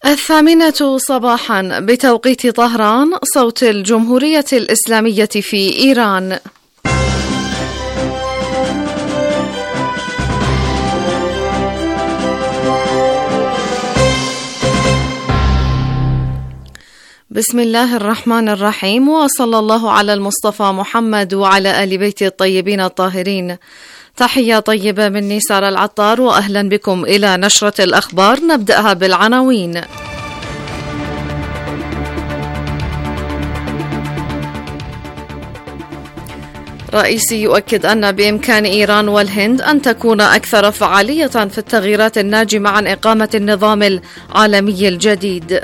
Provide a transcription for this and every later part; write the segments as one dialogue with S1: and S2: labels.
S1: الثامنة صباحا بتوقيت طهران، صوت الجمهورية الإسلامية في إيران. بسم الله الرحمن الرحيم، وصلى الله على المصطفى محمد وعلى آل بيته الطيبين الطاهرين. تحية طيبة مني سارة العطار، وأهلا بكم إلى نشرة الأخبار. نبدأها بالعناوين. رئيسي يؤكد أن بإمكان إيران والهند أن تكون أكثر فعالية في التغييرات الناجمة عن إقامة النظام العالمي الجديد.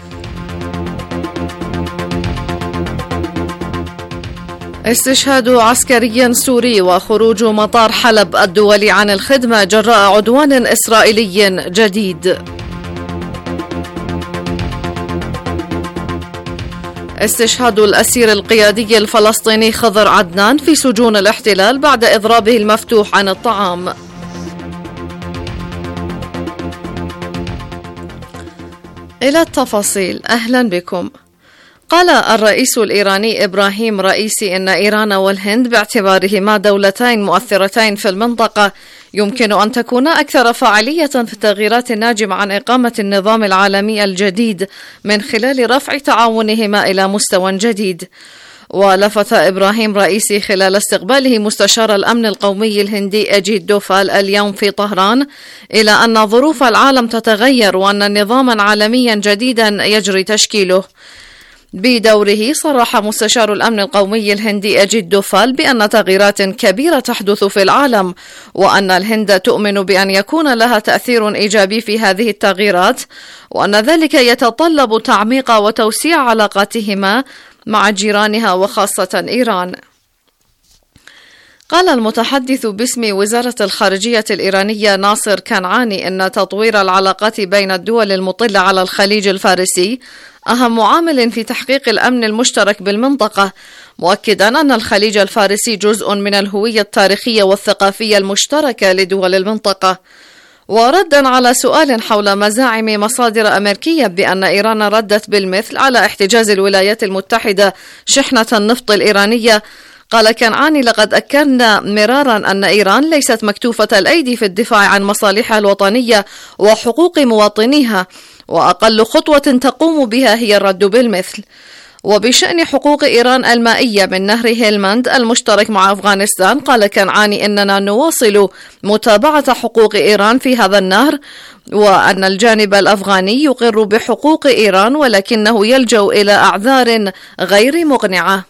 S1: استشهاد عسكري سوري وخروج مطار حلب الدولي عن الخدمة جراء عدوان إسرائيلي جديد. استشهاد الأسير القيادي الفلسطيني خضر عدنان في سجون الاحتلال بعد إضرابه المفتوح عن الطعام. إلى التفاصيل، أهلا بكم. قال الرئيس الإيراني إبراهيم رئيسي إن إيران والهند باعتبارهما دولتين مؤثرتين في المنطقة يمكن أن تكون أكثر فاعلية في التغييرات الناجمة عن إقامة النظام العالمي الجديد من خلال رفع تعاونهما إلى مستوى جديد. ولفت إبراهيم رئيسي خلال استقباله مستشار الأمن القومي الهندي أجيت دوفال اليوم في طهران إلى أن ظروف العالم تتغير وأن نظاما عالميا جديدا يجري تشكيله. بدوره صرح مستشار الأمن القومي الهندي أجيت دوفال بأن تغييرات كبيرة تحدث في العالم، وأن الهند تؤمن بأن يكون لها تأثير إيجابي في هذه التغييرات، وأن ذلك يتطلب تعميق وتوسيع علاقاتهما مع جيرانها وخاصة إيران. قال المتحدث باسم وزارة الخارجية الإيرانية ناصر كنعاني أن تطوير العلاقات بين الدول المطلة على الخليج الفارسي أهم عامل في تحقيق الأمن المشترك بالمنطقة، مؤكدا أن الخليج الفارسي جزء من الهوية التاريخية والثقافية المشتركة لدول المنطقة. وردا على سؤال حول مزاعم مصادر أمريكية بأن إيران ردت بالمثل على احتجاز الولايات المتحدة شحنة النفط الإيرانية، قال كنعاني: لقد أكدنا مرارا أن إيران ليست مكتوفة الأيدي في الدفاع عن مصالحها الوطنية وحقوق مواطنيها، وأقل خطوة تقوم بها هي الرد بالمثل. وبشأن حقوق إيران المائية من نهر هيلمند المشترك مع أفغانستان، قال كنعاني: إننا نواصل متابعة حقوق إيران في هذا النهر، وأن الجانب الأفغاني يقر بحقوق إيران ولكنه يلجأ إلى أعذار غير مقنعة.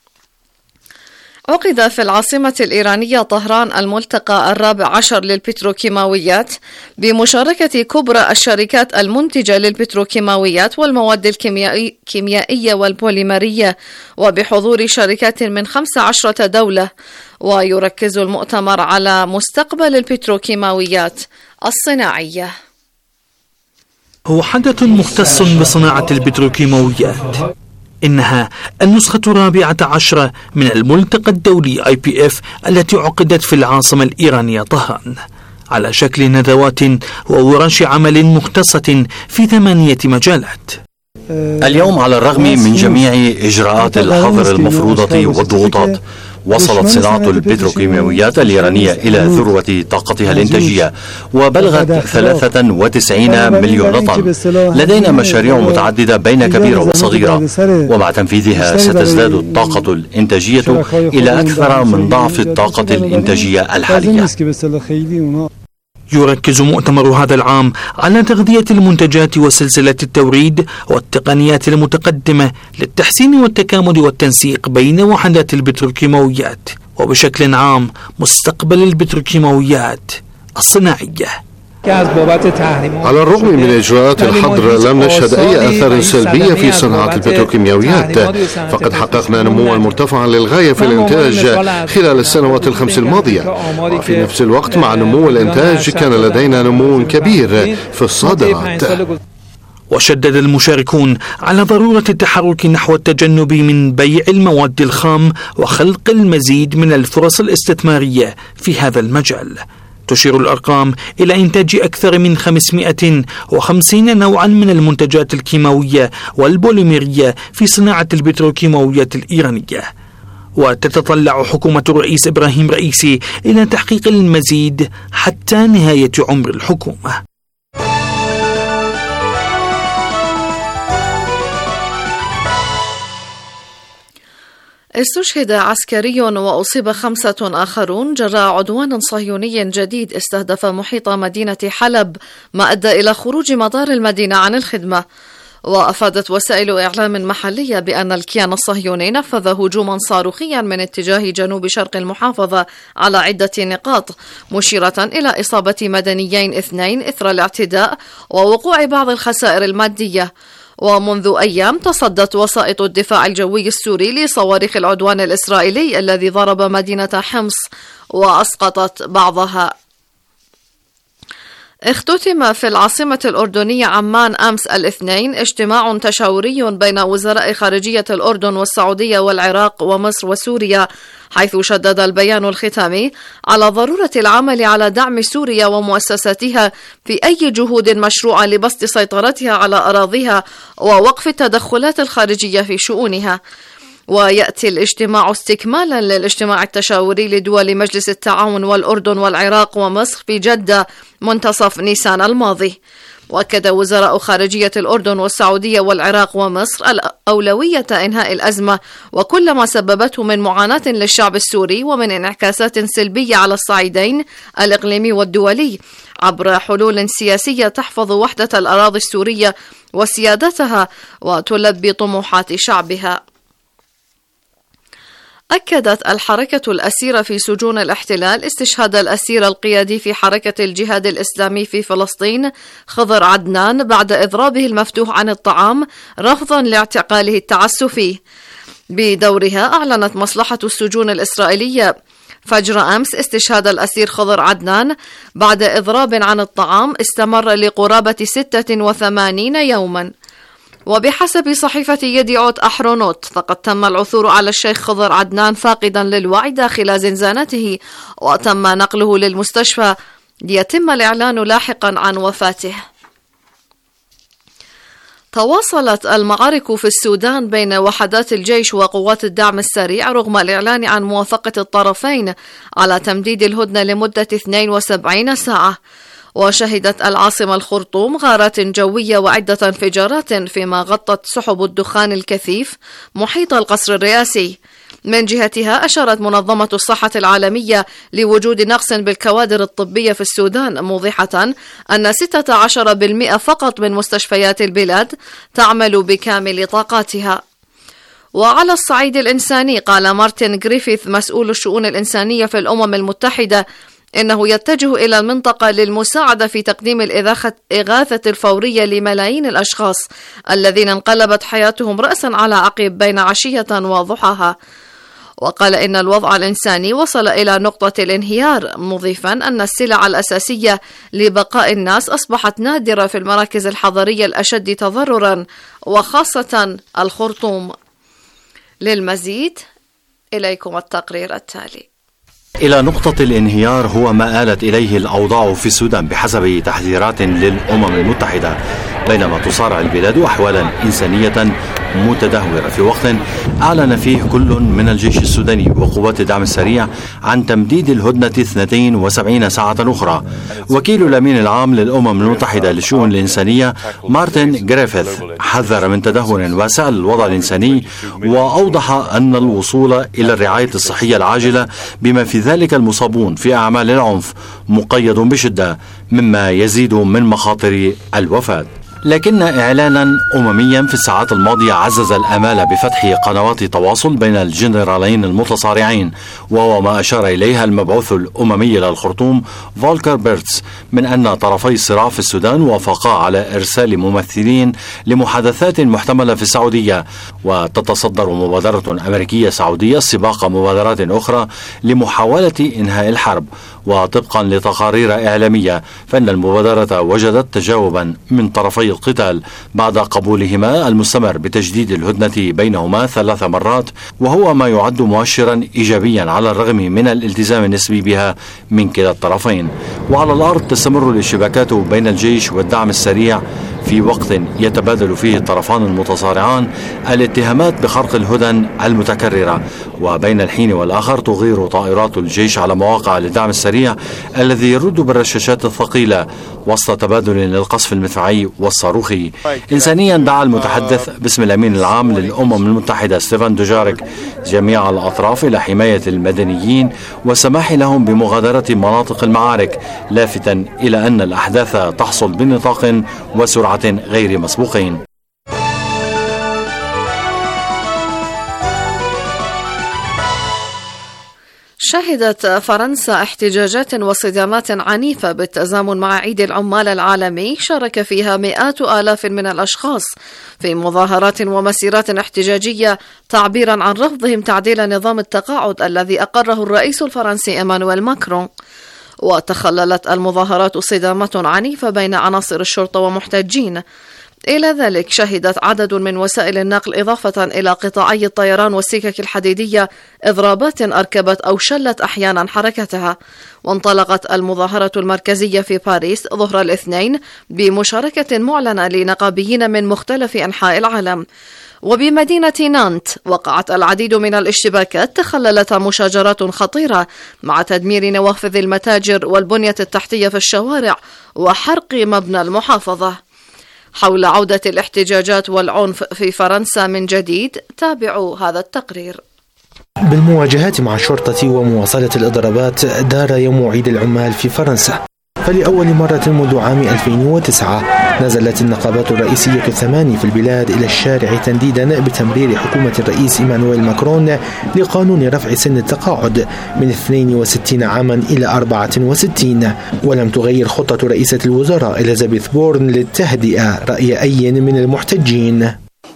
S1: عقد في العاصمة الإيرانية طهران الملتقى 14 للبتروكيماويات بمشاركة كبرى الشركات المنتجة للبتروكيماويات والمواد الكيميائية والبوليمرية، وبحضور شركات من 15 دولة. ويركز المؤتمر على مستقبل البتروكيماويات الصناعية.
S2: هو حدث مختص بصناعة البتروكيماويات. إنها النسخة 14 من الملتقى الدولي IPF التي عقدت في العاصمة الإيرانية طهران على شكل ندوات وورش عمل مختصة في 8 مجالات.
S3: اليوم على الرغم من جميع إجراءات الحظر المفروضة والضغوطات، وصلت صناعة البتروكيماويات الإيرانية إلى ذروة طاقتها الإنتاجية وبلغت 93 مليون طن. لدينا مشاريع متعددة بين كبيرة وصغيرة، ومع تنفيذها ستزداد الطاقة الإنتاجية إلى أكثر من ضعف الطاقة الإنتاجية الحالية.
S2: يركز مؤتمر هذا العام على تغذية المنتجات وسلسلة التوريد والتقنيات المتقدمة للتحسين والتكامل والتنسيق بين وحدات البتروكيماويات، وبشكل عام مستقبل البتروكيماويات الصناعية.
S4: على الرغم من إجراءات الحظر لم نشهد أي آثار سلبية في صناعة البتروكيماويات، فقد حققنا نموا مرتفعا للغاية في الإنتاج خلال السنوات ال5 الماضية، وفي نفس الوقت مع نمو الإنتاج كان لدينا نمو كبير في الصادرات.
S2: وشدد المشاركون على ضرورة التحرك نحو التجنب من بيع المواد الخام وخلق المزيد من الفرص الاستثمارية في هذا المجال، تشير الأرقام إلى إنتاج أكثر من 550 نوعا من المنتجات الكيماوية والبوليميرية في صناعة البتروكيماويات الإيرانية. وتتطلع حكومة الرئيس إبراهيم رئيسي إلى تحقيق المزيد حتى نهاية عمر الحكومة.
S1: استشهد عسكري وأصيب 5 آخرون جراء عدوان صهيوني جديد استهدف محيط مدينة حلب، ما أدى إلى خروج مطار المدينة عن الخدمة. وأفادت وسائل إعلام محلية بأن الكيان الصهيوني نفذ هجوما صاروخيا من اتجاه جنوب شرق المحافظة على عدة نقاط، مشيرة إلى إصابة مدنيين 2 إثر الاعتداء ووقوع بعض الخسائر المادية. ومنذ أيام تصدت وسائط الدفاع الجوي السوري لصواريخ العدوان الإسرائيلي الذي ضرب مدينة حمص وأسقطت بعضها. اختتم في العاصمة الأردنية عمان أمس الاثنين اجتماع تشاوري بين وزراء خارجية الأردن والسعودية والعراق ومصر وسوريا، حيث شدد البيان الختامي على ضرورة العمل على دعم سوريا ومؤسساتها في أي جهود مشروعة لبسط سيطرتها على أراضيها ووقف التدخلات الخارجية في شؤونها. ويأتي الاجتماع استكمالا للاجتماع التشاوري لدول مجلس التعاون والأردن والعراق ومصر في جدة منتصف نيسان الماضي. وأكد وزراء خارجية الأردن والسعودية والعراق ومصر أولوية إنهاء الأزمة وكل ما سببته من معاناة للشعب السوري ومن انعكاسات سلبية على الصعيدين الإقليمي والدولي عبر حلول سياسية تحفظ وحدة الأراضي السورية وسيادتها وتلبي طموحات شعبها. أكدت الحركة الأسيرة في سجون الاحتلال استشهاد الأسير القيادي في حركة الجهاد الإسلامي في فلسطين خضر عدنان بعد إضرابه المفتوح عن الطعام رفضا لاعتقاله التعسفي. بدورها أعلنت مصلحة السجون الإسرائيلية فجر أمس استشهاد الأسير خضر عدنان بعد إضراب عن الطعام استمر لقرابة 86 يوما. وبحسب صحيفة يديعوت أحرونوت فقد تم العثور على الشيخ خضر عدنان فاقدا للوعي داخل زنزانته، وتم نقله للمستشفى ليتم الإعلان لاحقا عن وفاته. تواصلت المعارك في السودان بين وحدات الجيش وقوات الدعم السريع رغم الإعلان عن موافقة الطرفين على تمديد الهدنة لمدة 72 ساعة. وشهدت العاصمة الخرطوم غارات جوية وعدة انفجارات فيما غطت سحب الدخان الكثيف محيط القصر الرئاسي. من جهتها أشارت منظمة الصحة العالمية لوجود نقص بالكوادر الطبية في السودان، موضحة أن 16% فقط من مستشفيات البلاد تعمل بكامل طاقاتها. وعلى الصعيد الإنساني قال مارتن غريفيث مسؤول الشؤون الإنسانية في الأمم المتحدة إنه يتجه إلى المنطقة للمساعدة في تقديم الإغاثة الفورية لملايين الأشخاص الذين انقلبت حياتهم رأسا على عقب بين عشية وضحاها. وقال إن الوضع الإنساني وصل إلى نقطة الانهيار، مضيفا أن السلع الأساسية لبقاء الناس أصبحت نادرة في المراكز الحضرية الأشد تضررا وخاصة الخرطوم. للمزيد إليكم التقرير التالي.
S3: إلى نقطة الانهيار هو ما آلت إليه الأوضاع في السودان بحسب تحذيرات للأمم المتحدة، بينما تصارع البلاد أحوالا إنسانية متدهورة في وقت أعلن فيه كل من الجيش السوداني وقوات الدعم السريع عن تمديد الهدنة 72 ساعة أخرى. وكيل الأمين العام للأمم المتحدة للشؤون الإنسانية مارتن غريفيث حذر من تدهور واسع الوضع الإنساني، وأوضح أن الوصول إلى الرعاية الصحية العاجلة بما في ذلك المصابون في أعمال العنف مقيد بشدة، مما يزيد من مخاطر الوفاة. لكن إعلانا أمميا في الساعات الماضية عزز الآمال بفتح قنوات تواصل بين الجنرالين المتصارعين، وهو ما أشار إليها المبعوث الأممي للخرطوم فولكر بيرتس من أن طرفي الصراع في السودان وافقا على إرسال ممثلين لمحادثات محتملة في السعودية. وتتصدر مبادرة أمريكية سعودية سباق مبادرات أخرى لمحاولة إنهاء الحرب. وطبقا لتقارير إعلامية فإن المبادرة وجدت تجاوبا من طرفي القتال بعد قبولهما المستمر بتجديد الهدنة بينهما 3 مرات، وهو ما يعد مؤشرا إيجابيا على الرغم من الالتزام النسبي بها من كلا الطرفين. وعلى الأرض تستمر الاشتباكات بين الجيش والدعم السريع في وقت يتبادل فيه الطرفان المتصارعان الاتهامات بخرق الهدن المتكررة، وبين الحين والآخر تغير طائرات الجيش على مواقع للدعم السريع الذي يرد بالرشاشات الثقيلة وسط تبادل للقصف المدفعي والصاروخي. إنسانيا دعا المتحدث باسم الأمين العام للأمم المتحدة ستيفان دوجاريك جميع الأطراف إلى حماية المدنيين والسماح لهم بمغادرة مناطق المعارك، لافتا إلى أن الأحداث تحصل بنطاق وسرعة غير مسبوقين.
S1: شهدت فرنسا احتجاجات وصدامات عنيفة بالتزامن مع عيد العمال العالمي شارك فيها مئات آلاف من الأشخاص في مظاهرات ومسيرات احتجاجية تعبيرا عن رفضهم تعديل نظام التقاعد الذي أقره الرئيس الفرنسي إيمانويل ماكرون. وتخللت المظاهرات صدامات عنيفة بين عناصر الشرطة ومحتجين. إلى ذلك شهدت عدد من وسائل النقل إضافة إلى قطاعي الطيران والسكك الحديدية إضرابات أركبت أو شلت أحيانا حركتها. وانطلقت المظاهرة المركزية في باريس ظهر الاثنين بمشاركة معلنة لنقابيين من مختلف أنحاء العالم. وبمدينة نانت وقعت العديد من الاشتباكات تخللتها مشاجرات خطيرة مع تدمير نوافذ المتاجر والبنية التحتية في الشوارع وحرق مبنى المحافظة. حول عودة الاحتجاجات والعنف في فرنسا من جديد تابعوا هذا التقرير.
S5: بالمواجهات مع الشرطة ومواصلة الإضرابات دار يوم عيد العمال في فرنسا، فلأول مرة منذ عام 2009 نزلت النقابات الرئيسية الثماني في البلاد إلى الشارع تنديدا بتمرير حكومة الرئيس إيمانويل ماكرون لقانون رفع سن التقاعد من 62 عاما إلى 64. ولم تغير خطة رئيسة الوزراء إليزابيث بورن للتهدئة رأي أي من المحتجين.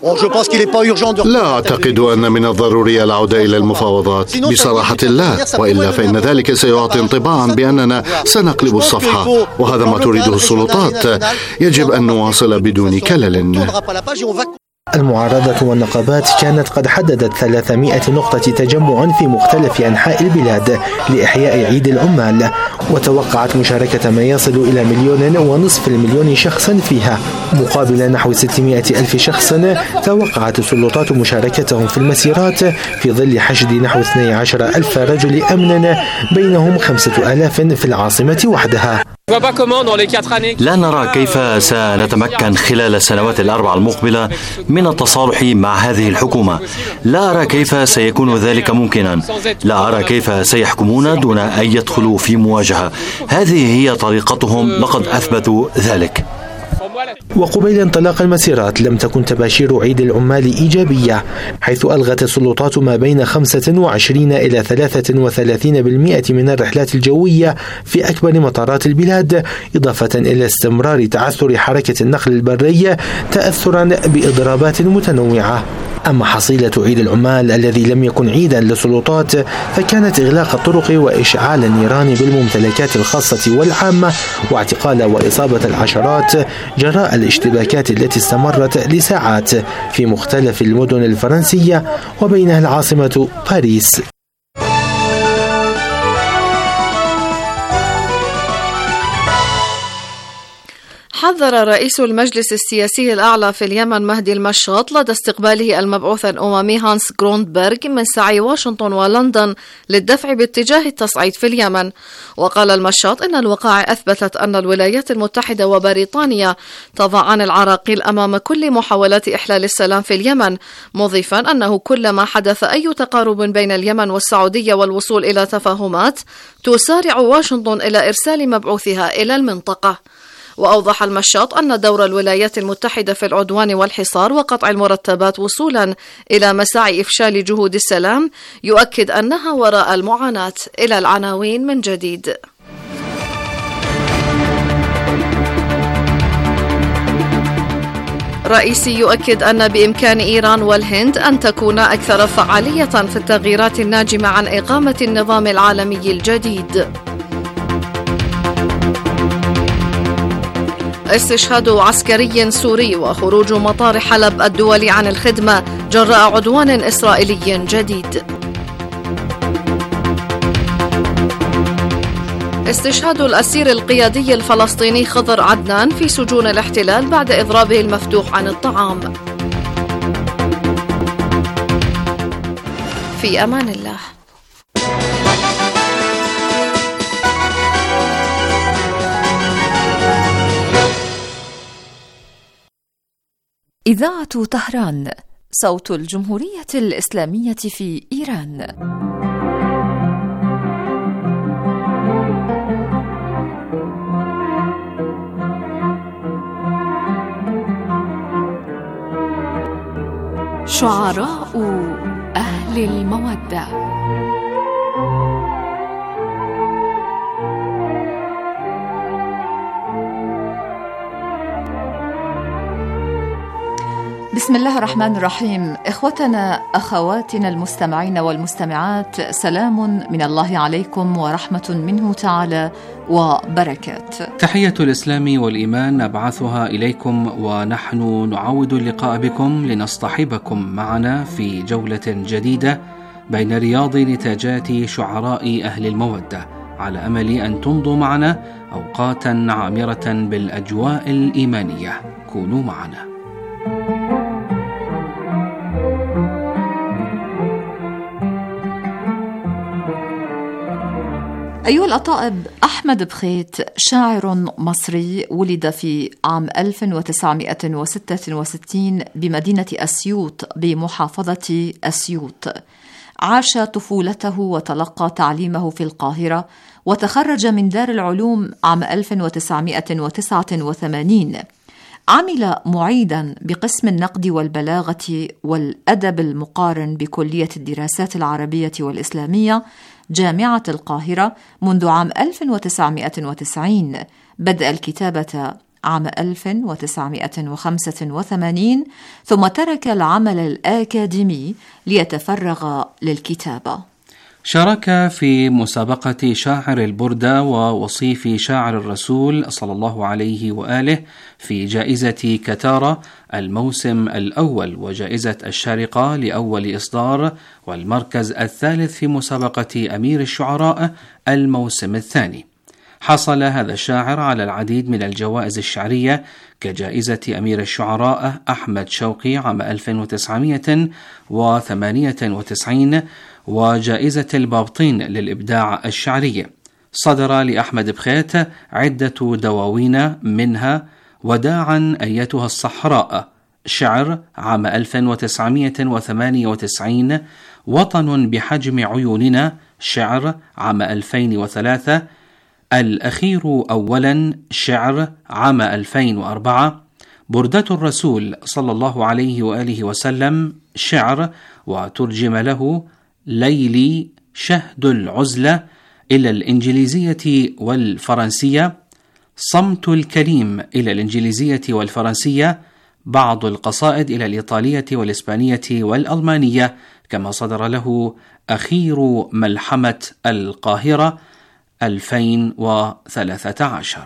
S4: لا أعتقد أن من الضروري العودة إلى المفاوضات بصراحة الله، وإلا فإن ذلك سيعطي انطباعا بأننا سنقلب الصفحة، وهذا ما تريده السلطات. يجب أن نواصل بدون كلل.
S5: المعارضة والنقابات كانت قد حددت 300 نقطة تجمع في مختلف أنحاء البلاد لإحياء عيد العمال، وتوقعت مشاركة ما يصل إلى 1.5 مليون شخص فيها، مقابل نحو 600 ألف شخص توقعت السلطات مشاركتهم في المسيرات في ظل حشد نحو 12 ألف رجل أمن، بينهم 5,000 في العاصمة وحدها.
S3: لا نرى كيف سنتمكن خلال السنوات الأربع المقبلة من التصالح مع هذه الحكومة. لا أرى كيف سيكون ذلك ممكنا. لا أرى كيف سيحكمون دون أن يدخلوا في مواجهة. هذه هي طريقتهم، لقد أثبتوا ذلك.
S5: وقبيل انطلاق المسيرات لم تكن تباشير عيد العمال إيجابية، حيث ألغت السلطات ما بين 25 إلى 33% من الرحلات الجوية في أكبر مطارات البلاد، إضافة إلى استمرار تعثر حركة النقل البري تأثرا بإضرابات متنوعة. أما حصيلة عيد العمال الذي لم يكن عيدا للسلطات فكانت إغلاق الطرق وإشعال النيران بالممتلكات الخاصة والعامة واعتقال وإصابة العشرات جراء الاشتباكات التي استمرت لساعات في مختلف المدن الفرنسية وبينها العاصمة باريس.
S1: حذر رئيس المجلس السياسي الأعلى في اليمن مهدي المشاط لدى استقباله المبعوث الأممي هانس غروندبرغ من سعي واشنطن ولندن للدفع باتجاه التصعيد في اليمن. وقال المشاط إن الوقائع أثبتت أن الولايات المتحدة وبريطانيا تضعان العراقيل أمام كل محاولات إحلال السلام في اليمن، مضيفا أنه كلما حدث أي تقارب بين اليمن والسعودية والوصول إلى تفاهمات تسارع واشنطن إلى إرسال مبعوثها إلى المنطقة. وأوضح المشاط أن دور الولايات المتحدة في العدوان والحصار وقطع المرتبات وصولا إلى مساعي إفشال جهود السلام يؤكد أنها وراء المعاناة. إلى العناوين من جديد. رئيسي يؤكد أن بإمكان إيران والهند أن تكون أكثر فعالية في التغييرات الناجمة عن إقامة النظام العالمي الجديد. استشهاد عسكري سوري وخروج مطار حلب الدولي عن الخدمة جراء عدوان إسرائيلي جديد. استشهاد الأسير القيادي الفلسطيني خضر عدنان في سجون الاحتلال بعد إضرابه المفتوح عن الطعام. في أمان الله.
S6: إذاعة طهران، صوت الجمهورية الإسلامية في إيران. شعراء أهل المودة. بسم الله الرحمن الرحيم. إخوتنا أخواتنا المستمعين والمستمعات، سلام من الله عليكم ورحمة منه تعالى وبركات.
S7: تحية الإسلام والإيمان نبعثها إليكم، ونحن نعود اللقاء بكم لنصطحبكم معنا في جولة جديدة بين رياض نتاجات شعراء أهل المودة، على أمل أن تمضوا معنا أوقاتا عامرة بالأجواء الإيمانية. كونوا معنا.
S6: أيها الأطائب، أحمد بخيت شاعر مصري ولد في عام 1966 بمدينة أسيوط بمحافظة أسيوط. عاش طفولته وتلقى تعليمه في القاهرة، وتخرج من دار العلوم عام 1989. عمل معيدا بقسم النقد والبلاغة والأدب المقارن بكلية الدراسات العربية والإسلامية جامعة القاهرة منذ عام 1990. بدأ الكتابة عام 1985، ثم ترك العمل الأكاديمي ليتفرغ للكتابة.
S7: شارك في مسابقة شاعر البردة ووصيف شاعر الرسول صلى الله عليه وآله في جائزة كتارة الموسم الأول، وجائزة الشارقة لأول إصدار، والمركز الثالث في مسابقة أمير الشعراء الموسم الثاني. حصل هذا الشاعر على العديد من الجوائز الشعرية كجائزة أمير الشعراء أحمد شوقي عام 1998 وجائزة البابطين للإبداع الشعري. صدر لأحمد بخيت عدة دواوين، منها وداعا أيتها الصحراء شعر عام 1998، وطن بحجم عيوننا شعر عام 2003، الأخير أولا شعر عام 2004، بردة الرسول صلى الله عليه وآله وسلم شعر وترجم له ليلي شهد العزلة إلى الإنجليزية والفرنسية، صمت الكريم إلى الإنجليزية والفرنسية، بعض القصائد إلى الإيطالية والإسبانية والألمانية، كما صدر له أخير ملحمة القاهرة 2013.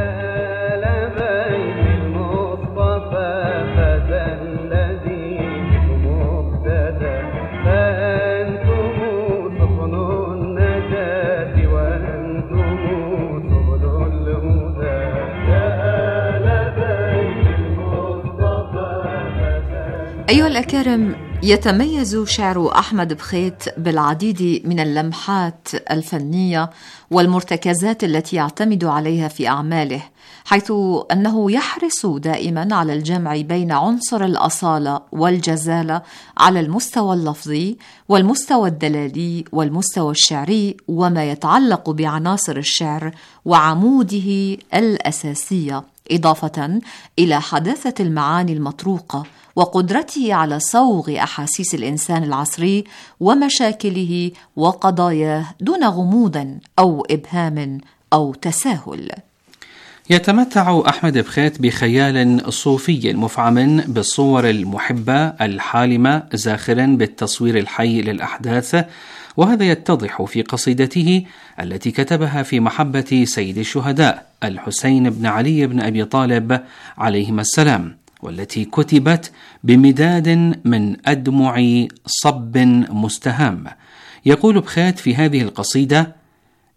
S6: أيها الأكارم، يتميز شعر أحمد بخيت بالعديد من اللمحات الفنية والمرتكزات التي يعتمد عليها في أعماله، حيث أنه يحرص دائما على الجمع بين عنصر الأصالة والجزالة على المستوى اللفظي والمستوى الدلالي والمستوى الشعري، وما يتعلق بعناصر الشعر وعموده الأساسية، إضافة إلى حداثة المعاني المطروقة وقدرته على صوغ أحاسيس الإنسان العصري ومشاكله وقضاياه دون غموض أو إبهام أو تساهل.
S7: يتمتع أحمد بخيت بخيال صوفي مفعم بالصور المحبة الحالمة، زاخرا بالتصوير الحي للأحداث، وهذا يتضح في قصيدته التي كتبها في محبة سيد الشهداء الحسين بن علي بن أبي طالب عليهما السلام، والتي كتبت بمداد من أدمع صب مستهام. يقول بخيت في هذه القصيدة: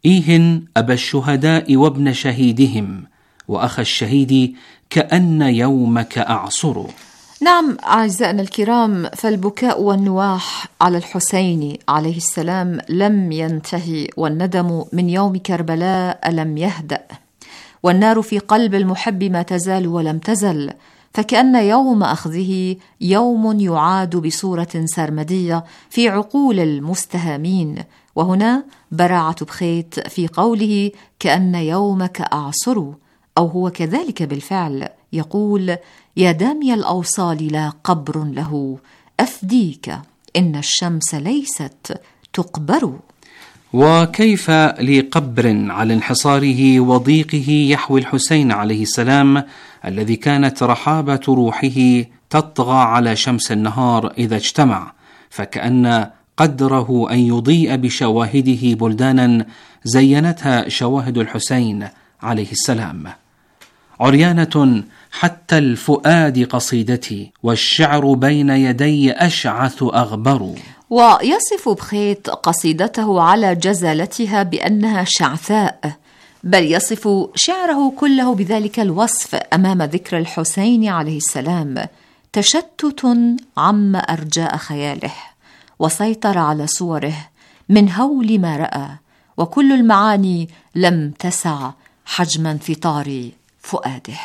S7: إيهن أبا الشهداء وابن شهيدهم وأخ الشهيد كأن يومك أعصر.
S6: نعم أعزائنا الكرام، فالبكاء والنواح على الحسين عليه السلام لم ينتهي، والندم من يوم كربلاء لم يهدأ، والنار في قلب المحب ما تزال ولم تزل، فكأن يوم أخذه يوم يعاد بصورة سرمدية في عقول المستهامين. وهنا براعة بخيت في قوله كأن يومك أعصر، أو هو كذلك بالفعل، يقول: يا دامي الأوصال لا قبر له أفديك إن الشمس ليست تقبر.
S7: وكيف لقبر على انحصاره وضيقه يحوي الحسين عليه السلام الذي كانت رحابة روحه تطغى على شمس النهار إذا اجتمع، فكأن قدره أن يضيء بشواهده بلدانا زينتها شواهد الحسين عليه السلام. عريانة حتى الفؤاد قصيدتي، والشعر بين يدي أشعث أغبر.
S6: ويصف بخيت قصيدته على جزالتها بأنها شعثاء، بل يصف شعره كله بذلك الوصف أمام ذكر الحسين عليه السلام: تشتت عم أرجاء خياله، وسيطر على صوره من هول ما رأى، وكل المعاني لم تسع حجم انفطار فؤاده.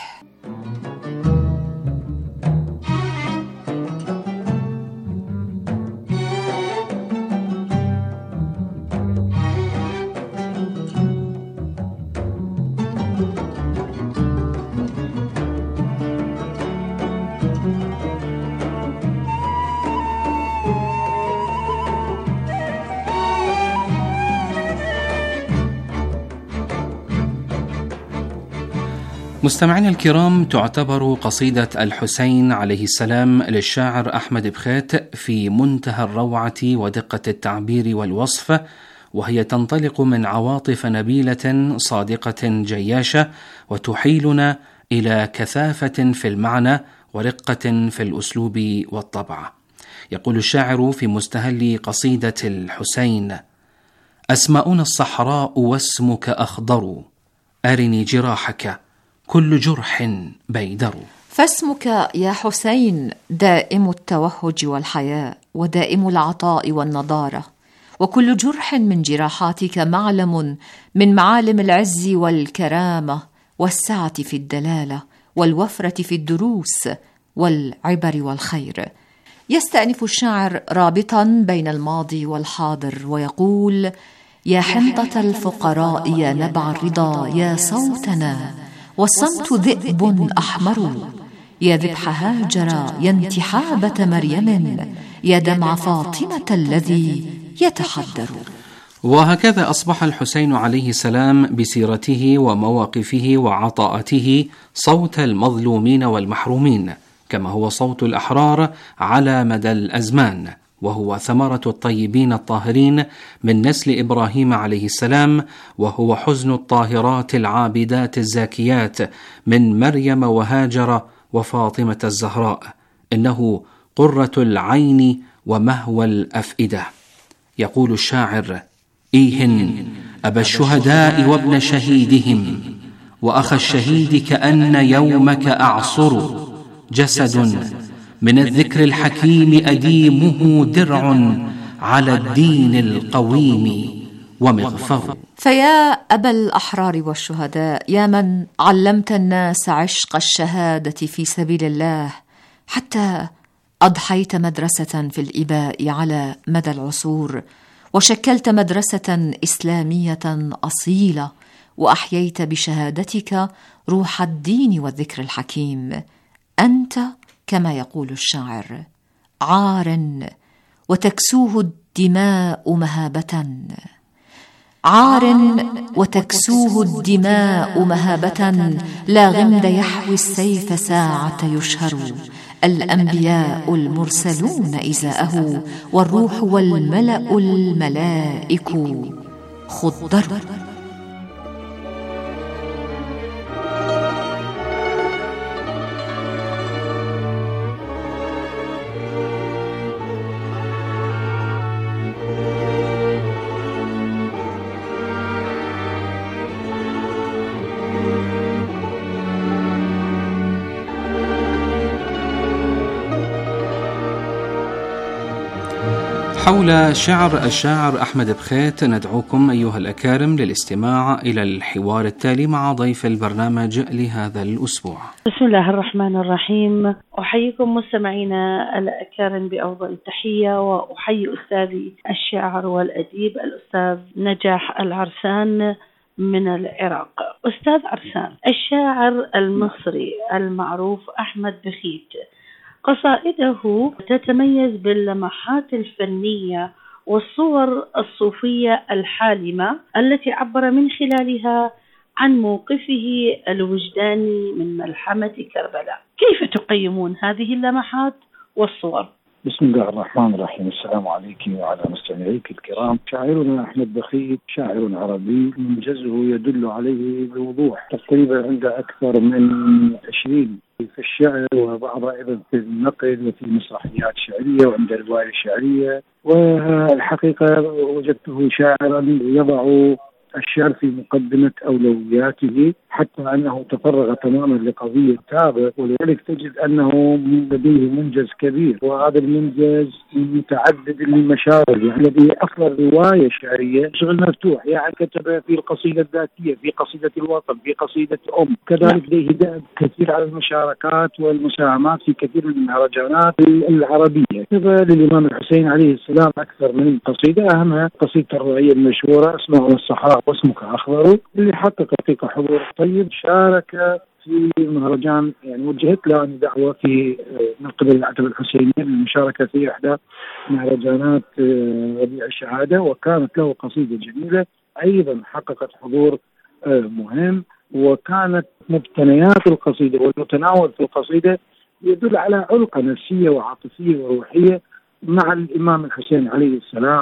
S7: مستمعينا الكرام، تعتبر قصيدة الحسين عليه السلام للشاعر أحمد بخيت في منتهى الروعة ودقة التعبير والوصف، وهي تنطلق من عواطف نبيلة صادقة جياشة، وتحيلنا إلى كثافة في المعنى ورقة في الأسلوب والطبع. يقول الشاعر في مستهل قصيدة الحسين: أسماؤنا الصحراء واسمك أخضر، أرني جراحك كل جرح بيدر.
S6: فاسمك يا حسين دائم التوهج والحياء، ودائم العطاء والنضارة، وكل جرح من جراحاتك معلم من معالم العز والكرامة والسعة في الدلالة والوفرة في الدروس والعبر والخير. يستأنف الشاعر رابطا بين الماضي والحاضر ويقول: يا حنطة الفقراء يا نبع الرضا يا صوتنا، والصمت ذئب أحمر، يا ذبح هاجر يا انتحابة مريم، يا دمع فاطمة الذي يتحدر.
S7: وهكذا أصبح الحسين عليه السلام بسيرته ومواقفه وعطاءته صوت المظلومين والمحرومين، كما هو صوت الأحرار على مدى الأزمان، وهو ثمرة الطيبين الطاهرين من نسل إبراهيم عليه السلام، وهو حزن الطاهرات العابدات الزاكيات من مريم وهاجر وفاطمة الزهراء. إنه قرة العين ومهوى الأفئدة. يقول الشاعر: إيهن أبا الشهداء وابن شهيدهم، وأخ الشهيد كأن يومك أعصر، جسد من الذكر الحكيم أديمه درع على الدين القويم ومغفر.
S6: فيا أبا الأحرار والشهداء، يا من علمت الناس عشق الشهادة في سبيل الله، حتى أضحيت مدرسة في الإباء على مدى العصور، وشكلت مدرسة إسلامية أصيلة، وأحييت بشهادتك روح الدين والذكر الحكيم. أنت كما يقول الشاعر عار وتكسوه الدماء مهابة، عار وتكسوه الدماء مهابة، لا غمد يحوي السيف ساعة يشهر، الأنبياء المرسلون إزاءه، والروح والملأ الملائك خضر.
S7: حول شعر الشاعر أحمد بخيت ندعوكم أيها الأكارم للاستماع إلى الحوار التالي مع ضيف البرنامج لهذا الأسبوع.
S8: بسم الله الرحمن الرحيم. أحييكم مستمعينا الأكارم بأفضل التحية، وأحيي أستاذي الشاعر والأديب الأستاذ نجاح العرسان من العراق. أستاذ عرسان، الشاعر المصري المعروف أحمد بخيت قصائده تتميز باللمحات الفنية والصور الصوفية الحالمة التي عبر من خلالها عن موقفه الوجداني من ملحمة كربلاء. كيف تقيمون هذه اللمحات والصور؟
S9: بسم الله الرحمن الرحيم. السلام عليك وعلى مستمعيك الكرام. شاعرنا أحمد بخيت شاعر عربي منجزه يدل عليه بوضوح، تقريبا عنده أكثر من 20 في الشعر، وبعض أيضا في النقد وفي مسرحيات شعرية وعنده رواية شعرية. والحقيقة وجدته شاعرا يضع الشعر في مقدمة أولوياته، حتى أنه تفرغ تماما لقضية التابع، ولذلك تجد أنه لديه منجز كبير، وهذا المنجز متعدد المشاغل. يعني لديه أصلا رواية شعرية شغل مفتوح، يعني كتب في القصيدة الذاتية، في قصيدة الوطن، في قصيدة كذلك لديه دأب كثير على المشاركات والمساهمات في كثير من المهرجانات العربية. كتب للإمام الحسين عليه السلام أكثر من قصيدة، أهمها قصيدة الرؤية المشهورة اسمها الصحراء واسمك أخضر، اللي حقق حقيقة حضور طيب. شارك في مهرجان، يعني وجهت له دعوة في من قبل العتبة الحسينية للمشاركة في إحدى مهرجانات ربيع الشهادة، وكانت له قصيدة جميلة أيضا حققت حضور مهم. وكانت مبتنيات القصيدة والمتناول في القصيدة يدل على علقة نفسية وعاطفية وروحية مع الإمام الحسين عليه السلام.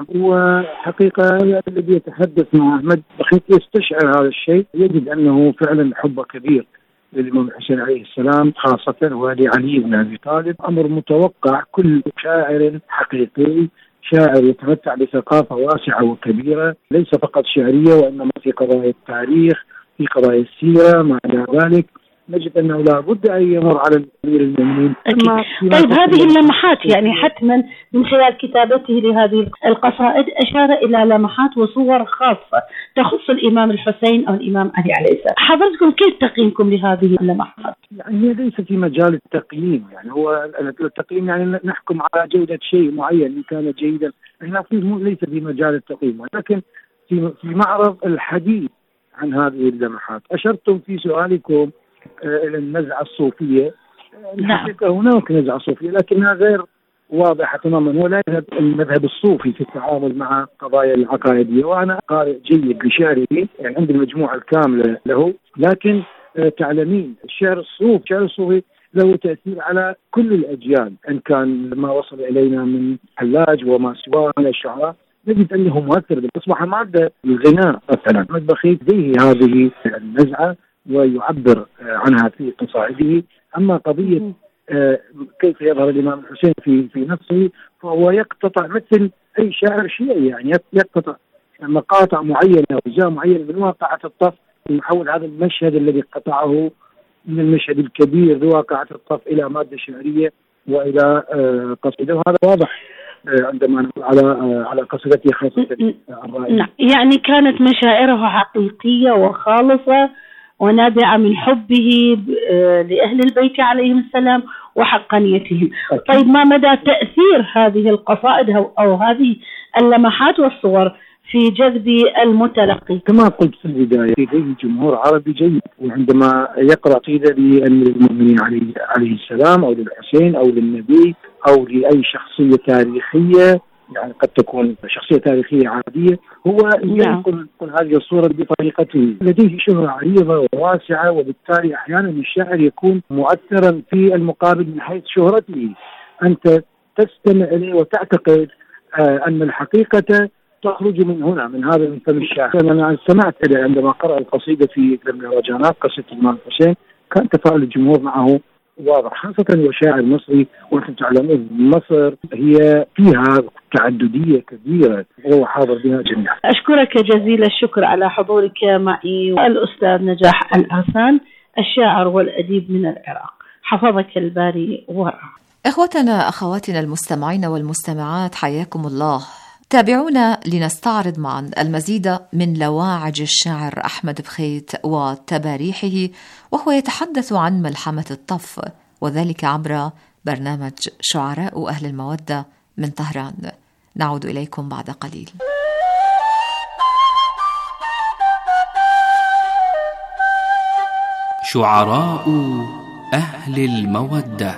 S9: وحقيقة الذي يتحدث مع أحمد بخيت يستشعر هذا الشيء، يجد أنه فعلا حب كبير للإمام الحسين عليه السلام خاصة ولعلي بن أبي طالب. أمر متوقع، كل شاعر حقيقي شاعر يتمتع بثقافة واسعة وكبيرة، ليس فقط شعرية وإنما في قضايا التاريخ، في قضايا السيرة. مع ذلك نجد أنه لا بد أن يمر على أمير المؤمنين.
S8: طيب هذه اللمحات يعني حتما من خلال كتابته لهذه القصائد أشار إلى لمحات وصور خاصة تخص الإمام الحسين أو الإمام علي عليه السلام. حضرتكم كيف تقييمكم لهذه اللمحات؟
S9: يعني هي ليس في مجال التقييم، يعني هو التقييم يعني نحكم على جودة شيء معين إن كان جيدا، ليس في مجال التقييم، ولكن في معرض الحديث عن هذه اللمحات. أشرتم في سؤالكم إلى النزعة الصوفية. الحقيقة هناك نزعة صوفية لكنها غير واضحة تماما، ولا يذهب المذهب الصوفي في التعامل مع قضايا العقائدية. وأنا قارئ جيد لشعره، يعني عندي المجموعة الكاملة له، لكن تعلمين الشعر الصوفي له تأثير على كل الأجيال، إن كان ما وصل إلينا من حلاج وما سواه من الشعراء نجد أنه مؤثر، أصبح مادة الغناء. مثلا أحمد بخيت به هذه النزعة ويعبر عنها في قصائده. أما قضية كيف يظهر الإمام الحسين في نفسه، فهو يقتطع مثل أي شاعر شيعي، يعني يقتطع مقاطع معينة وأجزاء معينة من واقعة الطف، ويحول هذا المشهد الذي قطعه من المشهد الكبير لواقعة الطف إلى مادة شعرية وإلى قصيدة. وهذا واضح عندما على قصيدته خاصة الرائع.
S8: نعم، يعني كانت مشاعره حقيقية وخالصة ونابعة من حبه لأهل البيت عليهم السلام وحقانيتهم. طيب ما مدى تأثير هذه القصائد أو هذه اللمحات والصور في جذب المتلقي؟
S9: كما قلت في البداية، لديه جمهور عربي جيد، وعندما يقرأ قصيدة لأمير المؤمنين عليه السلام أو للحسين أو للنبي أو لأي شخصية تاريخية، يعني قد تكون شخصية تاريخية عادية، هو ينقل هذه الصورة بطريقته. لديه شهرة عريضة وواسعة، وبالتالي أحيانا الشاعر يكون مؤثرا في المقابل من حيث شهرته. أنت تستمع إليه وتعتقد أن الحقيقة تخرج من هنا، من هذا من فم الشاعر. أنا استمعت إليه عندما قرأ القصيدة في المهرجانات قصيدة الإمام الحسين، كان تفاعل الجمهور معه واضح، خاصة وشاعر مصري، وأنتم تعلمون مصر هي فيها تعددية كبيرة وهو حاضر بها جميعا.
S8: أشكرك جزيل الشكر على حضورك معي الأستاذ نجاح العرسان الشاعر والأديب من العراق، حفظك الباري ورعاه.
S6: إخوتنا أخواتنا المستمعين والمستمعات، حياكم الله. تابعونا لنستعرض معا المزيد من لواعج الشاعر أحمد بخيت وتباريحه وهو يتحدث عن ملحمة الطف، وذلك عبر برنامج شعراء أهل المودة من طهران. نعود إليكم بعد قليل.
S7: شعراء أهل المودة،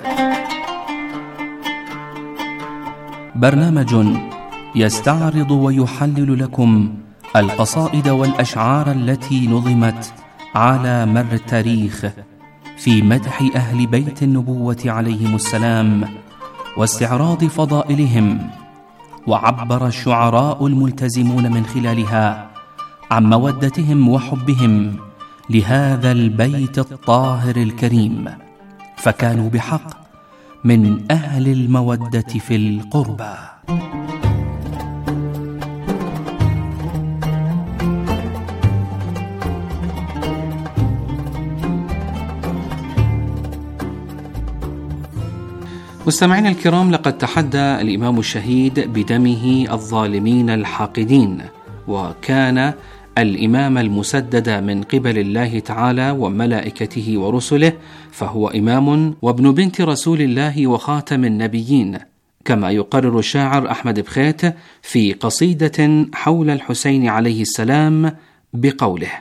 S7: برنامج يستعرض ويحلل لكم القصائد والأشعار التي نظمت على مر التاريخ في مدح أهل بيت النبوة عليهم السلام واستعراض فضائلهم. وعبر الشعراء الملتزمون من خلالها عن مودتهم وحبهم لهذا البيت الطاهر الكريم، فكانوا بحق من أهل المودة في القربى. مستمعينا الكرام، لقد تحدى الإمام الشهيد بدمه الظالمين الحاقدين، وكان الإمام المسدد من قبل الله تعالى وملائكته ورسله، فهو إمام وابن بنت رسول الله وخاتم النبيين، كما يقرر الشاعر أحمد بخيت في قصيدة حول الحسين عليه السلام بقوله: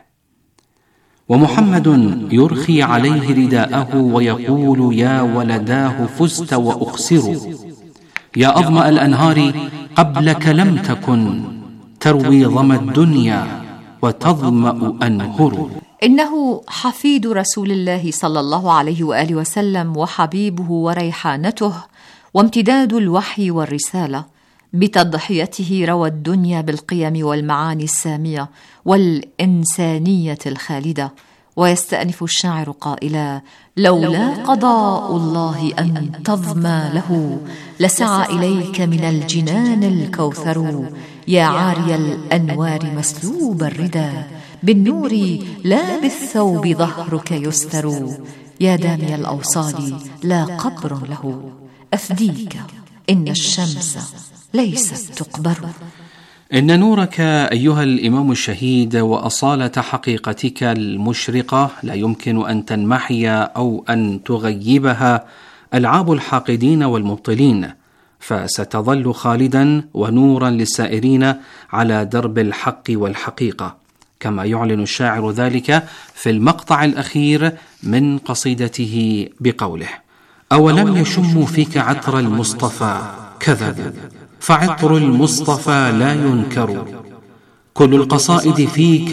S7: ومحمد يرخي عليه رداءه ويقول يا ولداه فزت وأخسر، يا أظمأ الأنهار قبلك لم تكن تروي ظما الدنيا وتظمأ أنهر.
S6: إنه حفيد رسول الله صلى الله عليه وآله وسلم وحبيبه وريحانته وامتداد الوحي والرسالة، بتضحيته روى الدنيا بالقيم والمعاني السامية والإنسانية الخالدة. ويستأنف الشاعر قائلا: لولا قضاء الله أن تظمى له لسعى إليك من الجنان الكوثر، يا عاري الأنوار مسلوب الردى بالنور لا بالثوب ظهرك يستر، يا دامي الأوصال لا قبر له أفديك إن الشمس ليست تقبر.
S7: إن نورك أيها الإمام الشهيد وأصالة حقيقتك المشرقة لا يمكن أن تنمحي أو أن تغيبها ألعاب الحاقدين والمبطلين، فستظل خالدا ونورا للسائرين على درب الحق والحقيقة، كما يعلن الشاعر ذلك في المقطع الأخير من قصيدته بقوله: أولم يشموا فيك عطر المصطفى كذبوا، فعطر المصطفى لا ينكر، كل القصائد فيك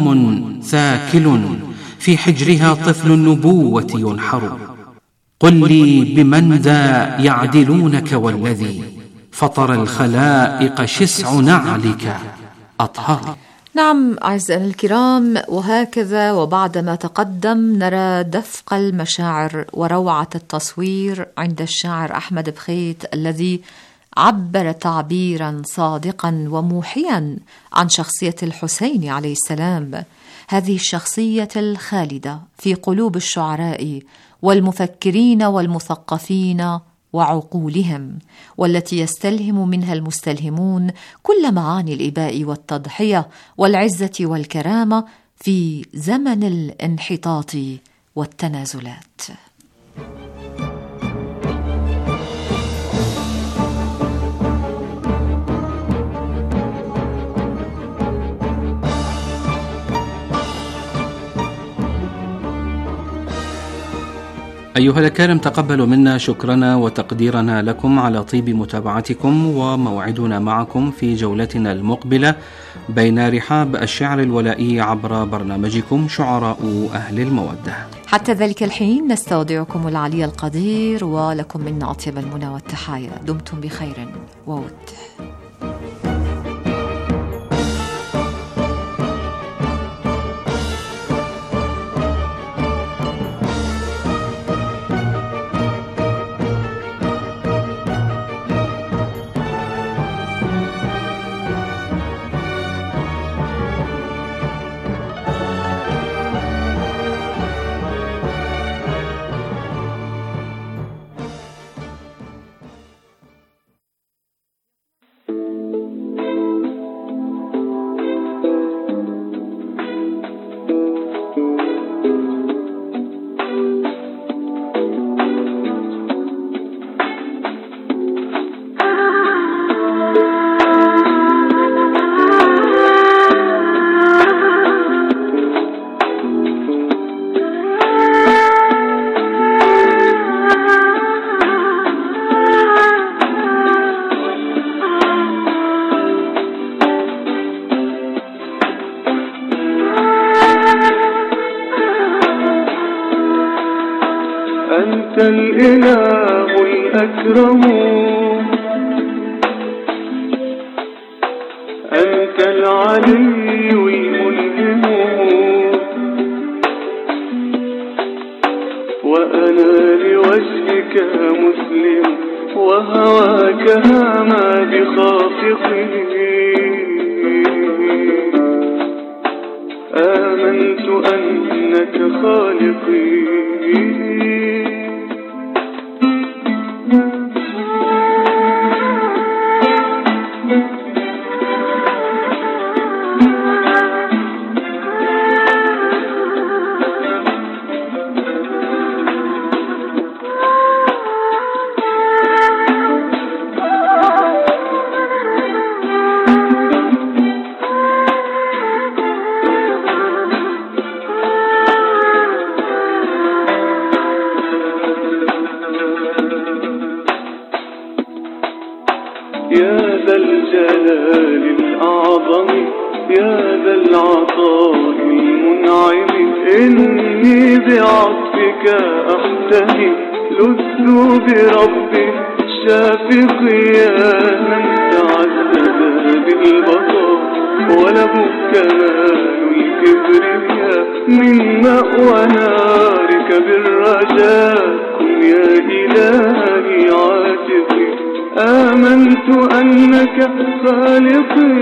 S7: ثاكل في حجرها طفل النبوة ينحر، قل لي بمن ذا يعدلونك والذي فطر الخلائق شسع نعلك أطهر.
S6: نعم أعزائنا الكرام، وهكذا وبعدما تقدم نرى دفق المشاعر وروعة التصوير عند الشاعر أحمد بخيت الذي عبر تعبيرا صادقا وموحيا عن شخصية الحسين عليه السلام، هذه الشخصية الخالدة في قلوب الشعراء والمفكرين والمثقفين وعقولهم، والتي يستلهم منها المستلهمون كل معاني الإباء والتضحية والعزة والكرامة في زمن الانحطاط والتنازلات.
S7: أيها الأكارم، تقبلوا منا شكرنا وتقديرنا لكم على طيب متابعتكم، وموعدنا معكم في جولتنا المقبلة بين رحاب الشعر الولائي عبر برنامجكم شعراء أهل المودة.
S6: حتى ذلك الحين نستودعكم العلي القدير، ولكم منا أطيب المنى والتحايا. دمتم بخير وود.
S10: أنت الإله الأكرم، أنت العلي الملهم، وأنا لوجهك مسلم، وهواك هما بخافقه. آمنت أنك خالقي. يا ذا الجلال الأعظم، يا ذا العطاء المنعم، إني بعطفك أحتمي، لذت برب الشافق. يا من تعدد بالبقاء، وله كمال الكبرياء، من مأوى نارك بالرجاء، كن يا إلهي عاتقي. آمنت أنك خالقي،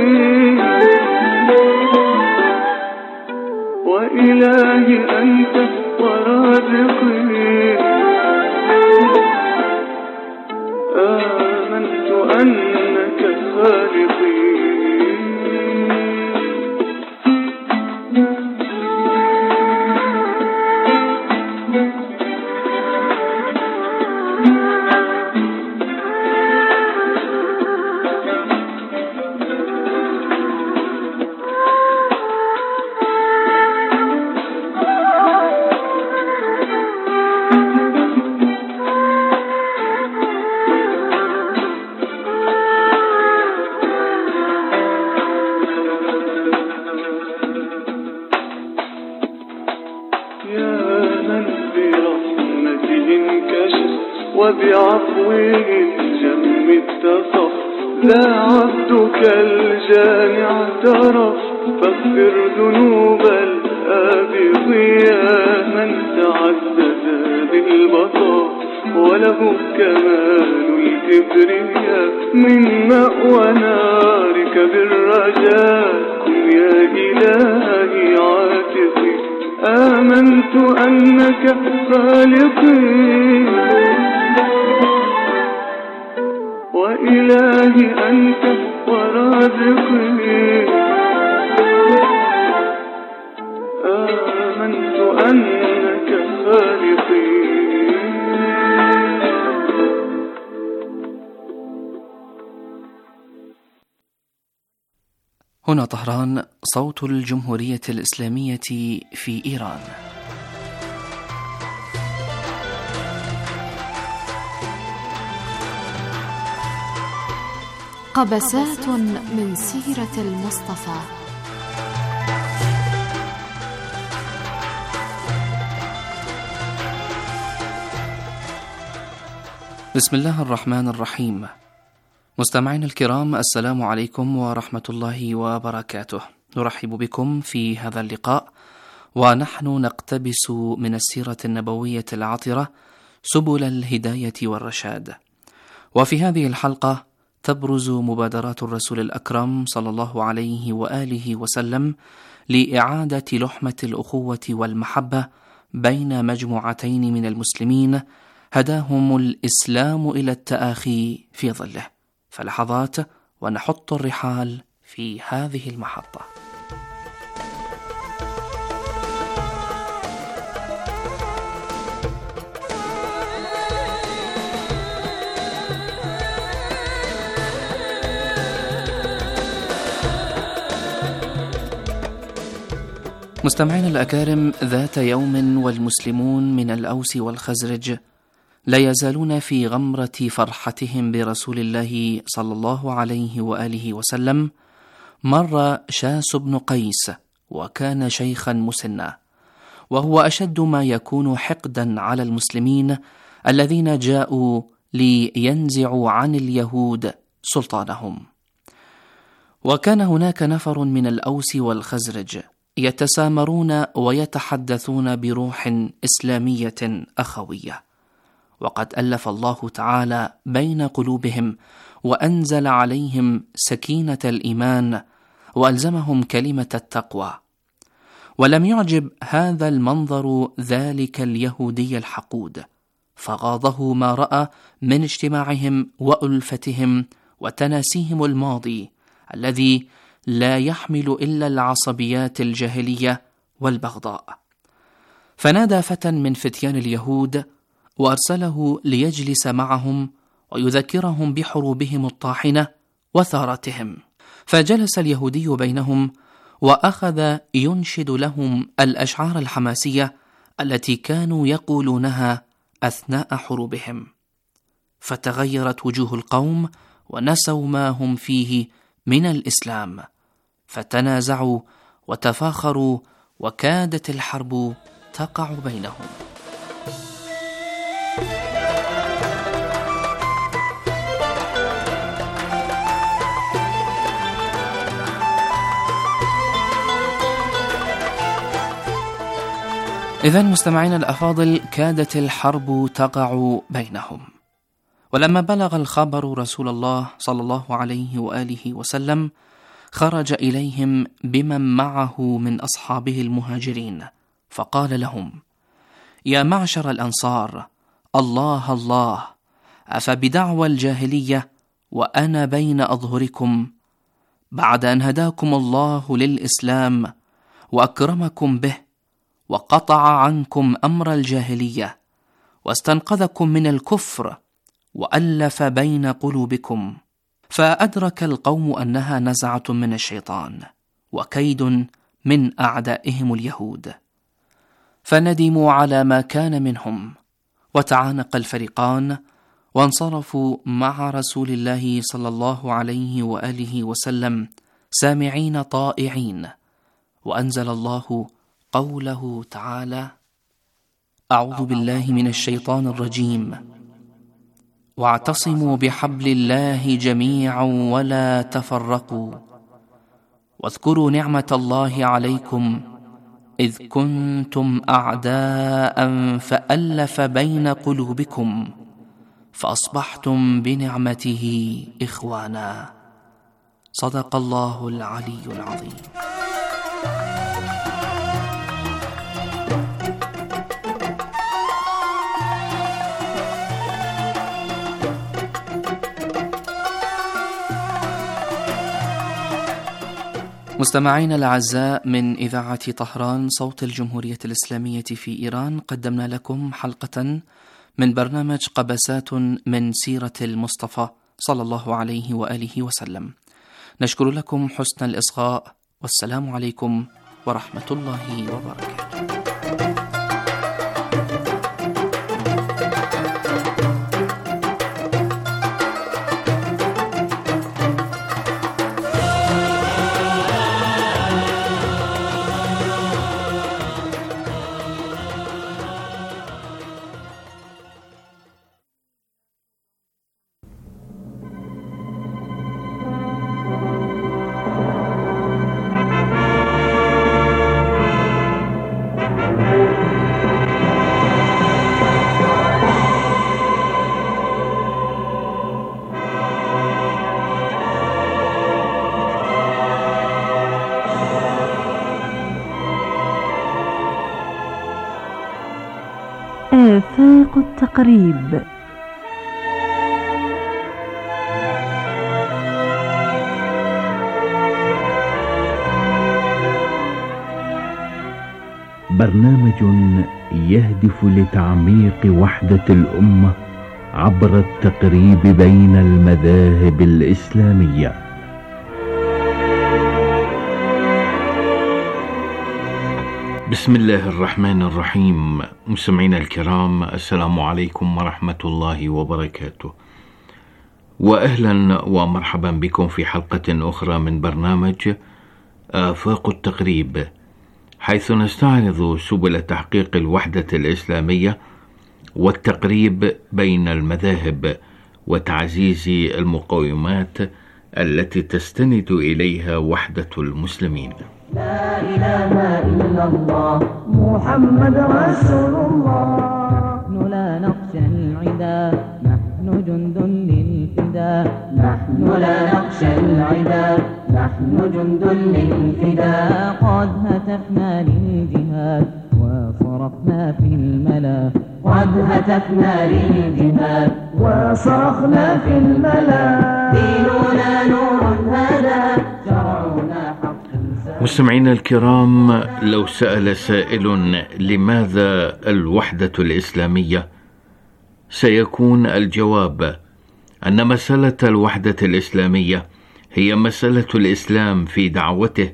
S10: وإلهي أنت ورازقي. آمنت أنك خالقي. وبعفوه الجم اتقف، لا عبدك الجانع اعترف، فاغفر ذنوب الآبق. يا من تعدد بالبقاء، وله كمال الكبرياء، من مأوى نارك بالرجاء، كن يا إلهي عاتقي. آمنت أنك خالقي، وإلهي أنت ورازقي. آمنت أنك خالقي.
S7: هنا طهران، صوت الجمهورية الإسلامية في إيران.
S6: قبسات من سيرة المصطفى.
S7: بسم الله الرحمن الرحيم. مستمعين الكرام، السلام عليكم ورحمة الله وبركاته. نرحب بكم في هذا اللقاء، ونحن نقتبس من السيرة النبوية العطرة سبل الهداية والرشاد. وفي هذه الحلقة تبرز مبادرات الرسول الأكرم صلى الله عليه وآله وسلم لإعادة لحمة الأخوة والمحبة بين مجموعتين من المسلمين هداهم الإسلام إلى التآخي في ظله. فلحظات ونحط الرحال في هذه المحطة. مستمعين الأكارم، ذات يوم والمسلمون من الأوس والخزرج لا يزالون في غمرة فرحتهم برسول الله صلى الله عليه وآله وسلم، مر شاس بن قيس وكان شيخا مسنا، وهو أشد ما يكون حقدا على المسلمين الذين جاءوا لينزعوا عن اليهود سلطانهم. وكان هناك نفر من الأوس والخزرج يتسامرون ويتحدثون بروح إسلامية أخوية، وقد ألف الله تعالى بين قلوبهم وأنزل عليهم سكينة الإيمان وألزمهم كلمة التقوى. ولم يعجب هذا المنظر ذلك اليهودي الحقود، فغاضه ما رأى من اجتماعهم وألفتهم وتناسيهم الماضي الذي لا يحمل إلا العصبيات الجاهلية والبغضاء. فنادى فتى من فتيان اليهود وأرسله ليجلس معهم ويذكرهم بحروبهم الطاحنة وثارتهم. فجلس اليهودي بينهم وأخذ ينشد لهم الأشعار الحماسية التي كانوا يقولونها أثناء حروبهم. فتغيرت وجوه القوم ونسوا ما هم فيه من الإسلام، فتنازعوا وتفاخروا وكادت الحرب تقع بينهم. إذن مستمعين الأفاضل، كادت الحرب تقع بينهم. ولما بلغ الخبر رسول الله صلى الله عليه وآله وسلم خرج إليهم بمن معه من أصحابه المهاجرين، فقال لهم: يا معشر الأنصار، الله الله، أفبدعوى الجاهلية وأنا بين أظهركم، بعد أن هداكم الله للإسلام وأكرمكم به وقطع عنكم أمر الجاهلية واستنقذكم من الكفر وألف بين قلوبكم. فأدرك القوم أنها نزعة من الشيطان وكيد من أعدائهم اليهود، فندموا على ما كان منهم، وتعانق الفريقان وانصرفوا مع رسول الله صلى الله عليه وآله وسلم سامعين طائعين. وأنزل الله قوله تعالى: أعوذ بالله من الشيطان الرجيم، واعتصموا بحبل الله جميعا ولا تفرقوا، واذكروا نعمة الله عليكم إذ كنتم أعداء فألف بين قلوبكم فأصبحتم بنعمته إخوانا. صدق الله العلي العظيم. مستمعينا الأعزاء، من إذاعة طهران صوت الجمهورية الإسلامية في إيران، قدمنا لكم حلقة من برنامج قبسات من سيرة المصطفى صلى الله عليه وآله وسلم. نشكر لكم حسن الإصغاء، والسلام عليكم ورحمة الله وبركاته.
S8: آفاق التقريب.
S11: برنامج يهدف لتعميق وحدة الأمة عبر التقريب بين المذاهب الإسلامية. بسم الله الرحمن الرحيم. مستمعينا الكرام، السلام عليكم ورحمة الله وبركاته، وأهلا ومرحبا بكم في حلقة أخرى من برنامج آفاق التقريب، حيث نستعرض سبل تحقيق الوحدة الإسلامية والتقريب بين المذاهب وتعزيز المقومات التي تستند إليها وحدة المسلمين.
S12: لا إله إلا الله محمد رسول الله. نحن لا نخشى العدا، نحن جند للفداء. نحن لا نخشى العدا، نحن جند للفداء. قد هتفنا للجهاد وصرخنا في الملا. قد هتفنا للجهاد وصرخنا في الملا. ديننا نور هدى، شرعنا حق.
S11: مستمعينا الكرام، لو سأل سائل لماذا الوحدة الإسلامية، سيكون الجواب أن مسألة الوحدة الإسلامية هي مسألة الإسلام في دعوته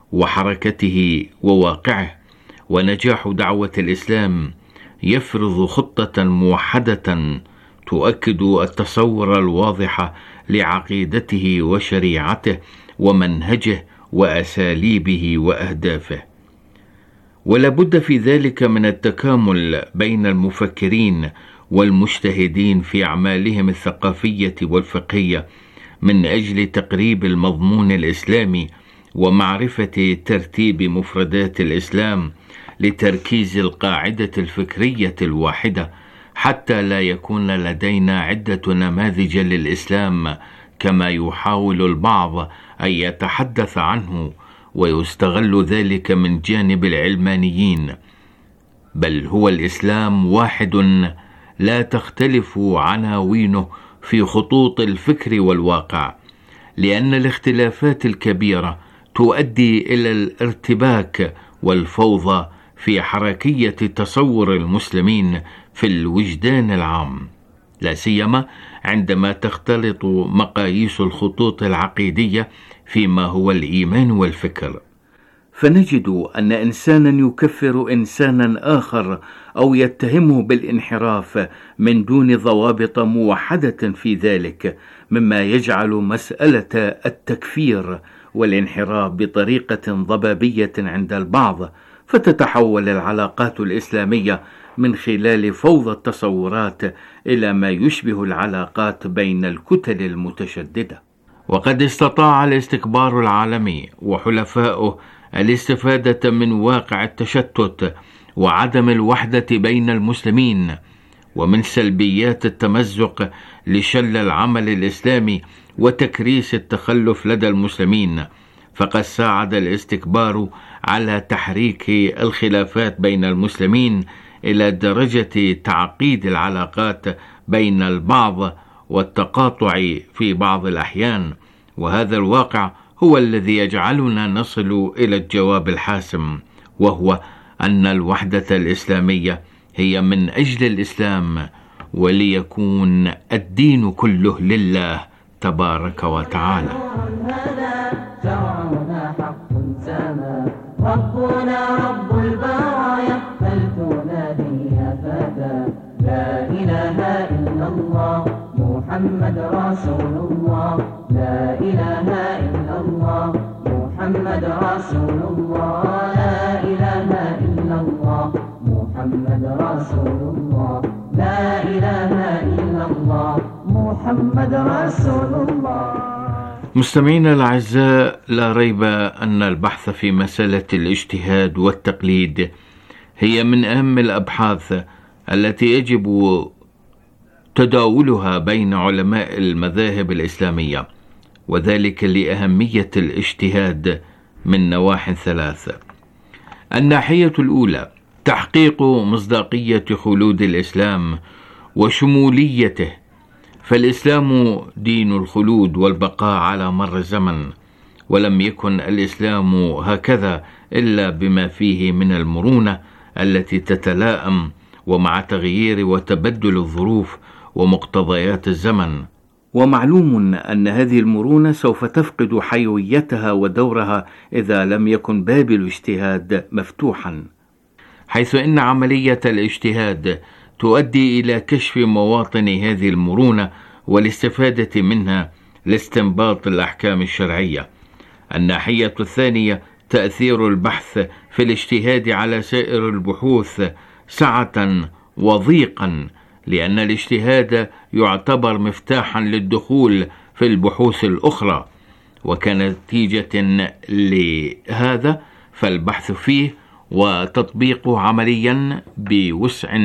S11: وحركته وواقعه، ونجاح دعوة الإسلام يفرض خطة موحدة تؤكد التصور الواضح لعقيدته وشريعته ومنهجه وأساليبه وأهدافه. ولا بد في ذلك من التكامل بين المفكرين والمجتهدين في أعمالهم الثقافية والفقهية من أجل تقريب المضمون الإسلامي ومعرفة ترتيب مفردات الإسلام لتركيز القاعدة الفكرية الواحدة، حتى لا يكون لدينا عدة نماذج للإسلام كما يحاول البعض أن يتحدث عنه ويستغل ذلك من جانب العلمانيين، بل هو الإسلام واحد لا تختلف عناوينه في خطوط الفكر والواقع، لأن الاختلافات الكبيرة تؤدي إلى الارتباك والفوضى في حركية تصور المسلمين في الوجدان العام، لا سيما عندما تختلط مقاييس الخطوط العقيدية فيما هو الإيمان والفكر. فنجد أن إنسانا يكفر إنسانا آخر أو يتهمه بالانحراف من دون ضوابط موحدة في ذلك، مما يجعل مسألة التكفير والانحراف بطريقة ضبابية عند البعض، فتتحول العلاقات الإسلامية من خلال فوضى التصورات إلى ما يشبه العلاقات بين الكتل المتشددة. وقد استطاع الاستكبار العالمي وحلفائه الاستفادة من واقع التشتت وعدم الوحدة بين المسلمين ومن سلبيات التمزق لشل العمل الإسلامي وتكريس التخلف لدى المسلمين، فقد ساعد الاستكبار على تحريك الخلافات بين المسلمين إلى درجة تعقيد العلاقات بين البعض والتقاطع في بعض الأحيان. وهذا الواقع هو الذي يجعلنا نصل إلى الجواب الحاسم، وهو أن الوحدة الإسلامية هي من أجل الإسلام، وليكون الدين كله لله تبارك وتعالى.
S12: ربنا رب البرايا فلتنادي يا فتى لا إله إلا الله محمد رسول الله. لا إله إلا الله محمد رسول الله. لا إله إلا الله محمد رسول الله. لا إله إلا الله محمد رسول الله.
S11: مستمعينا الأعزاء، لا ريب أن البحث في مسألة الاجتهاد والتقليد هي من أهم الأبحاث التي يجب تداولها بين علماء المذاهب الإسلامية، وذلك لأهمية الاجتهاد من نواح ثلاثة. الناحية الأولى تحقيق مصداقية خلود الإسلام وشموليته، فالإسلام دين الخلود والبقاء على مر الزمن، ولم يكن الإسلام هكذا إلا بما فيه من المرونة التي تتلائم ومع تغيير وتبدل الظروف ومقتضيات الزمن. ومعلوم أن هذه المرونة سوف تفقد حيويتها ودورها إذا لم يكن باب الاجتهاد مفتوحا، حيث إن عملية الاجتهاد تؤدي إلى كشف مواطن هذه المرونة والاستفادة منها لاستنباط الأحكام الشرعية. الناحية الثانية تأثير البحث في الاجتهاد على سائر البحوث سعة وضيقا، لأن الاجتهاد يعتبر مفتاحا للدخول في البحوث الأخرى، وكنتيجة لهذا فالبحث فيه وتطبيقه عمليا بوسع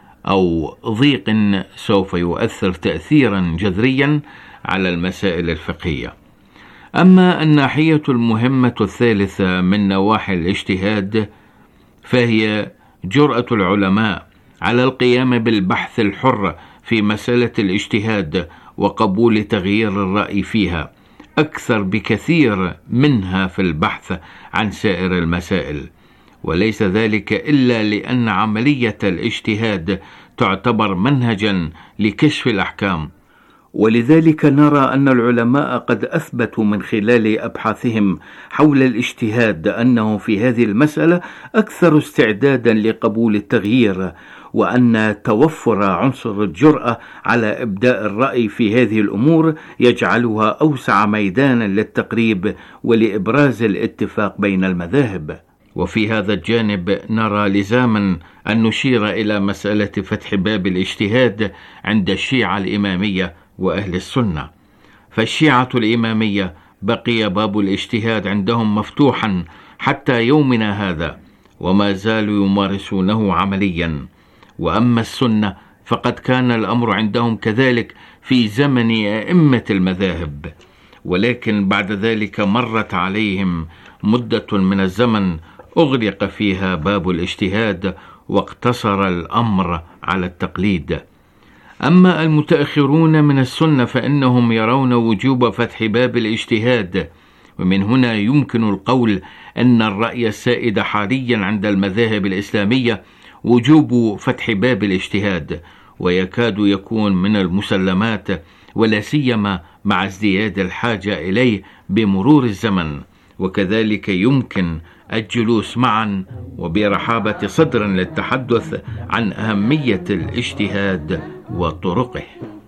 S11: أو ضيق سوف يؤثر تأثيرا جذريا على المسائل الفقهية. أما الناحية المهمة الثالثة من نواحي الاجتهاد فهي جرأة العلماء على القيام بالبحث الحر في مسألة الاجتهاد وقبول تغيير الرأي فيها أكثر بكثير منها في البحث عن سائر المسائل، وليس ذلك إلا لأن عملية الاجتهاد تعتبر منهجا لكشف الأحكام، ولذلك نرى أن العلماء قد أثبتوا من خلال أبحاثهم حول الاجتهاد أنه في هذه المسألة أكثر استعدادا لقبول التغيير، وأن توفر عنصر الجرأة على إبداء الرأي في هذه الأمور يجعلها أوسع ميدانا للتقريب ولإبراز الاتفاق بين المذاهب. وفي هذا الجانب نرى لزاما أن نشير إلى مسألة فتح باب الاجتهاد عند الشيعة الإمامية وأهل السنة. فالشيعة الإمامية بقي باب الاجتهاد عندهم مفتوحا حتى يومنا هذا، وما زالوا يمارسونه عمليا. وأما السنة فقد كان الأمر عندهم كذلك في زمن أئمة المذاهب، ولكن بعد ذلك مرت عليهم مدة من الزمن أغلق فيها باب الاجتهاد واقتصر الأمر على التقليد. أما المتأخرون من السنة فإنهم يرون وجوب فتح باب الاجتهاد، ومن هنا يمكن القول أن الرأي السائد حاليا عند المذاهب الإسلامية وجوب فتح باب الاجتهاد، ويكاد يكون من المسلمات، ولا سيما مع ازدياد الحاجة إليه بمرور الزمن. وكذلك يمكن الجلوس معا وبرحابة صدر للتحدث عن أهمية الاجتهاد وطرقه.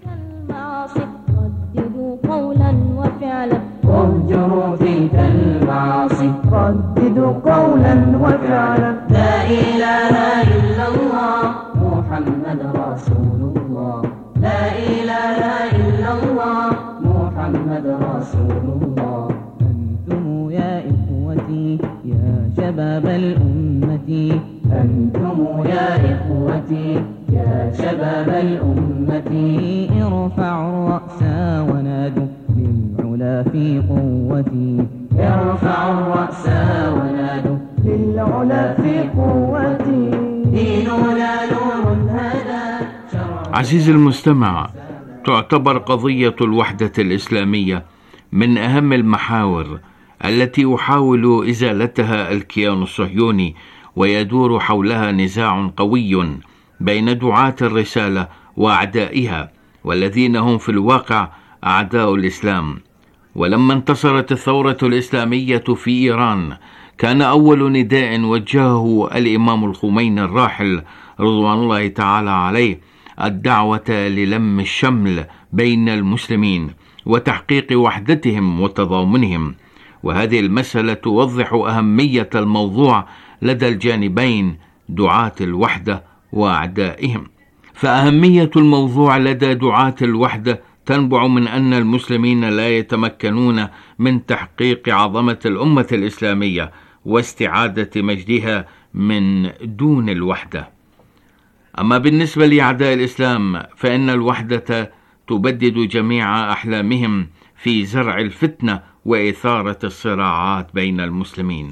S12: رددوا قولا وفعلا واهجروا تلك المعاصي، رددوا قولا وفعلا لا إله إلا الله محمد رسول الله، لا إله إلا الله محمد رسول الله. أنتم يا إخوتي يا شباب الأمة، أنتم يا إخوتي يا شباب الأمة، ارفعوا الرأس ونادوا للعلا في قوتي، ارفعوا الرأس ونادوا للعلا في قوتي، ديننا نور هدى.
S11: عزيزي المستمع، تعتبر قضية الوحدة الإسلامية من أهم المحاور التي يحاول إزالتها الكيان الصهيوني، ويدور حولها نزاع قوي بين دعاة الرسالة وأعدائها، والذين هم في الواقع أعداء الإسلام. ولما انتصرت الثورة الإسلامية في إيران كان أول نداء وجهه الإمام الخميني الراحل رضوان الله تعالى عليه الدعوة للم الشمل بين المسلمين وتحقيق وحدتهم وتضامنهم. وهذه المسألة توضح أهمية الموضوع لدى الجانبين دعاة الوحدة وأعدائهم. فأهمية الموضوع لدى دعاة الوحدة تنبع من أن المسلمين لا يتمكنون من تحقيق عظمة الأمة الإسلامية واستعادة مجدها من دون الوحدة. أما بالنسبة لأعداء الإسلام فإن الوحدة تبدد جميع أحلامهم في زرع الفتنة وإثارة الصراعات بين المسلمين.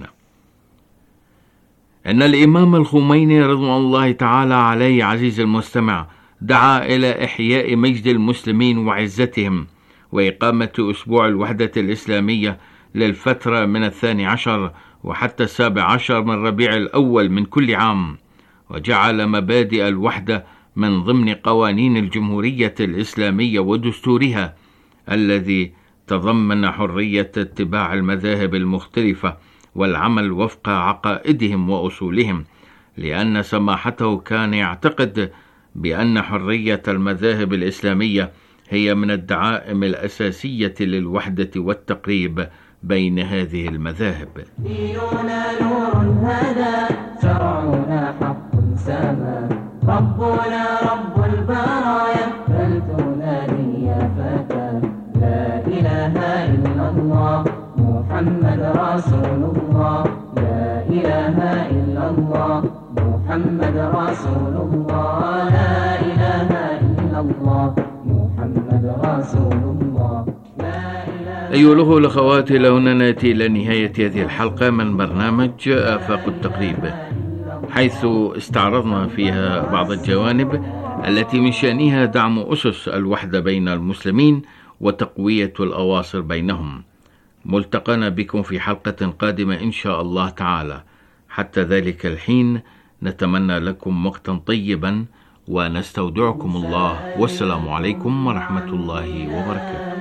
S11: إن الإمام الخميني رضوان الله تعالى عليه عزيز المستمع دعا إلى إحياء مجد المسلمين وعزتهم وإقامة أسبوع الوحدة الإسلامية للفترة من 12 وحتى 17 من ربيع الأول من كل عام، وجعل مبادئ الوحدة من ضمن قوانين الجمهورية الإسلامية ودستورها الذي تضمن حرية اتباع المذاهب المختلفة والعمل وفق عقائدهم وأصولهم، لأن سماحته كان يعتقد بأن حرية المذاهب الإسلامية هي من الدعائم الأساسية للوحدة والتقريب بين هذه المذاهب.
S12: ديننا نور هذا شرعنا حق سما ربنا رب البرايا فلتنادي يا فتى لا إله إلا الله محمد رسول الله لا إله إلا الله محمد رسول الله لا إله إلا الله محمد رسول الله.
S11: أيها الأخوة والأخوات، إلى هنا نأتي إلى نهاية هذه الحلقة من برنامج آفاق التقريب، حيث استعرضنا فيها بعض الجوانب التي من شأنها دعم أسس الوحدة بين المسلمين وتقوية الأواصر بينهم. ملتقانا بكم في حلقة قادمة إن شاء الله تعالى. حتى ذلك الحين نتمنى لكم وقتا طيبا ونستودعكم الله، والسلام عليكم ورحمة الله وبركاته.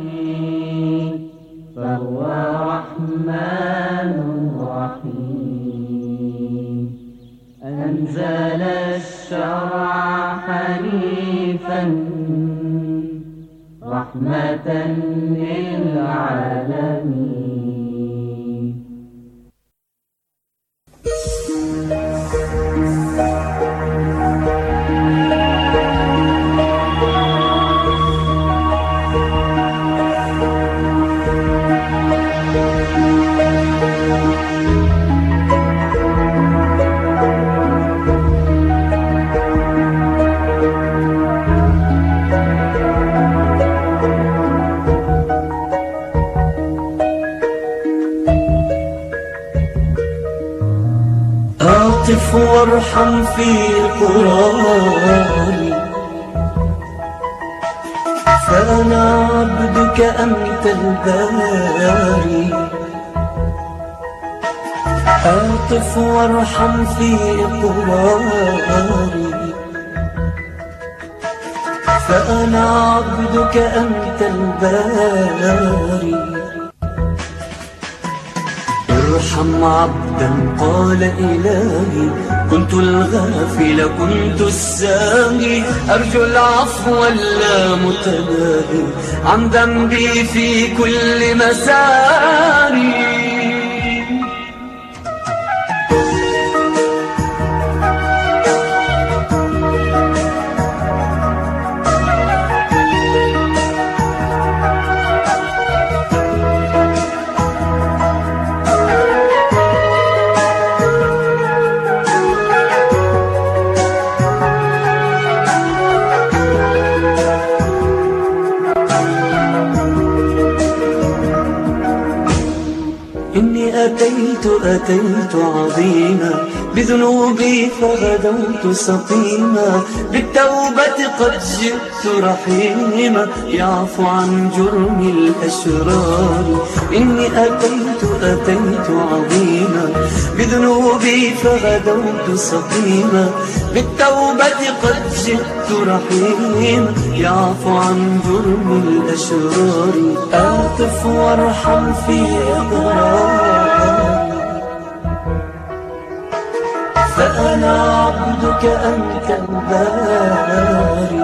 S12: فهو رحمن رحيم أنزل الشرع حنيفا رحمة للعالمين. أعطف وارحم في قراري فأنا عبدك أنت الباري. أعطف وارحم في قراري فأنا عبدك أنت الباري. ارحم عبدا قال إلهي كنت الغافل كنت الساهي أرجو العفو اللامتناهي عن ذنبي في كل مساري. أتيت عظيما بذنوبي فغدوت سقيما بالتوبة قد جئت رحيما يعفو عن جرم الأشرار. إني أتيت عظيما بذنوبي فغدوت سقيما بالتوبة قد جئت رحيما يعفو عن جرم الأشرار. أعطف وارحم في إقراري فأنا عبدك أنت الباري.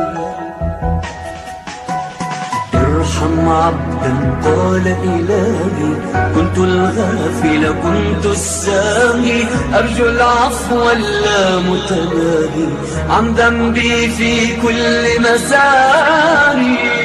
S12: ارحم عبدا قال إلهي كنت الغافل كنت الساهي أرجو العفو اللامتناهي عن ذنبي في كل مساري.